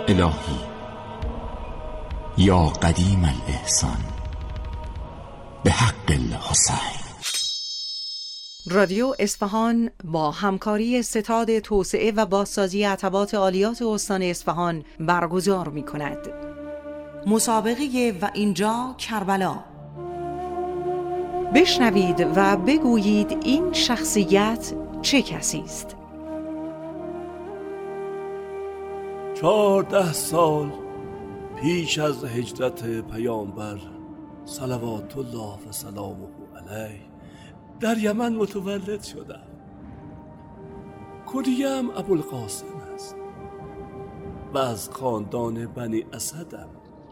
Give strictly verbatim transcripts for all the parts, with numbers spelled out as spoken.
الهی یا قدیم الاحسان به حق الحسین. رادیو اصفهان با همکاری ستاد توسعه و بازسازی عتبات عالیات استان اصفهان برگزار می کند. مسابقه و اینجا کربلا. بشنوید و بگویید این شخصیت چه کسی است؟ چهارده سال پیش از هجرت پیامبر صلوات الله و سلامه علیه در یمن متولد شدم. کنیم ابوالقاسم است و از خاندان بنی اسدم.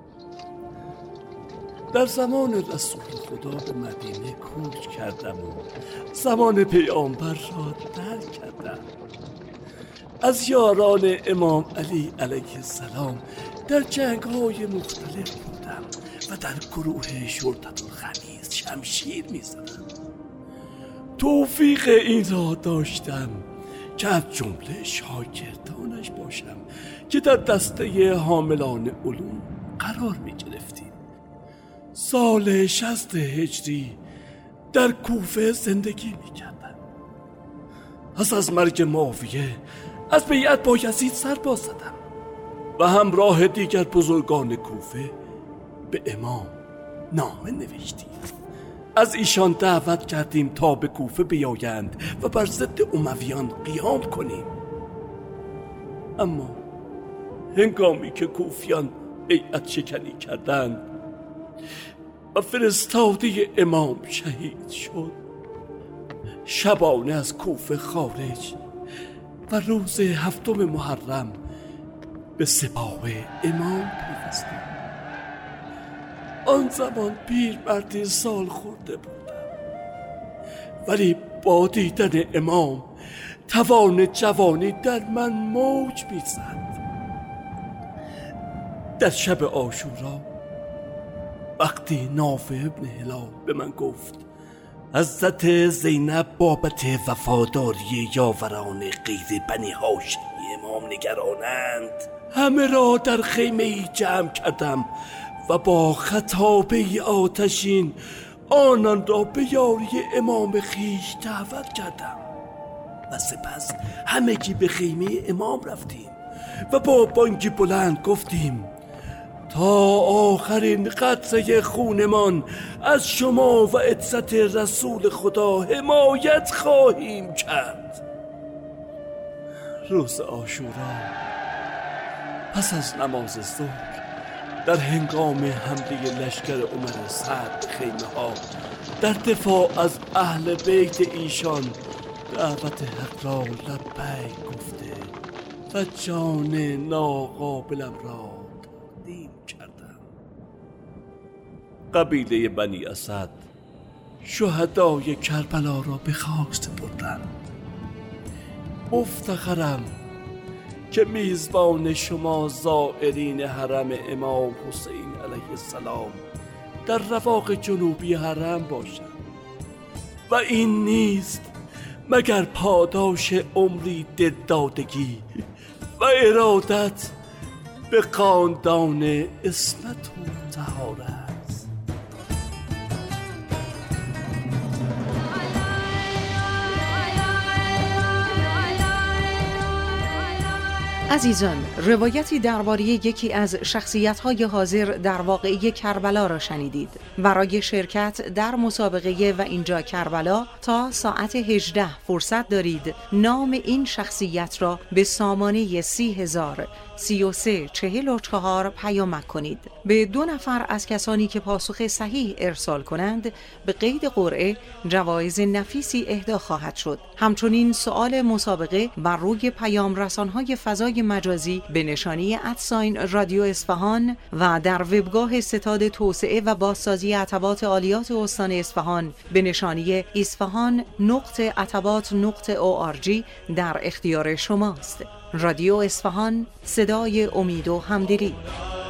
در زمان رسول خدا به مدینه کوچ کردم و زمان پیامبر را درک کردم. از یاران امام علی علیه السلام در جنگ‌های مختلف بودم و در گروه شرطة الخمیس شمشیر می‌زدم. توفیق این را داشتم که از جمله شاگردانش باشم که در دسته حاملان علوم قرار می‌گرفتیم. سال شصت هجری در کوفه زندگی می‌کردم. پس از مرگ معاویه از بیعت با یزید سر باز زدم و همراه دیگر بزرگان کوفه به امام نامه نوشتیم. از ایشان دعوت کردیم تا به کوفه بیایند و بر ضد امویان قیام کنیم. اما هنگامی که کوفیان بیعت شکنی کردند و فرستاده امام شهید شد، شبانه از کوفه خارج و روز هفتم محرم به سپاه امام پیوستیم. آن زمان پیر مردی سال خورده بودم، ولی با دیدن امام توان جوانی در من موج می‌زد. در شب عاشورا وقتی نافع ابن هلال به من گفت حضرت زینب بابت وفاداری یاوران غیر بنی هاشمی امام نگرانند، همه را در خیمه جمع کردم و با خطابه آتشین آنان را به یاری امام خویش دعوت کردم و سپس همگی به خیمه امام رفتیم و با بانگی بلند گفتیم تا آخرین قطره خونمان از شما و عزت رسول خدا حمایت خواهیم کرد. روز عاشورا پس از نماز ظهر در هنگام حمله لشکر عمر سعد به خیمه ها در دفاع از اهل بیت ایشان دعوت حق را لبیک گفته و جان ناقابلم را تقدیم کردم. قبیله بنی اسد شهدای کربلا را به خاک سپردند. مفتخرم که میزبان شما زائرین حرم امام حسین علیه السلام در رواق جنوبی حرم باشم و این نیست مگر پاداش عمری دلدادگی و ارادت به خاندان عصمت و طهارت. عزیزان، روایتی درباره یکی از شخصیت‌های حاضر در واقعه کربلا را شنیدید. برای شرکت در مسابقه و اینجا کربلا تا ساعت هجده فرصت دارید نام این شخصیت را به سامانه سی هزار سی و سه چهل و چهار پیامک کنید. به دو نفر از کسانی که پاسخ صحیح ارسال کنند به قید قرعه جوایز نفیسی اهدا خواهد شد. همچنین سؤال مسابقه بر روی پیام رسان‌های فضای مجازی به نشانی ادساین رادیو اصفهان و در وبگاه ستاد توسعه و بازسازی عتبات عالیات استان اصفهان به نشانی اصفهان نقطه عتبات نقطه او آر جی در اختیار شماست. رادیو اصفهان، صدای امید و همدلی.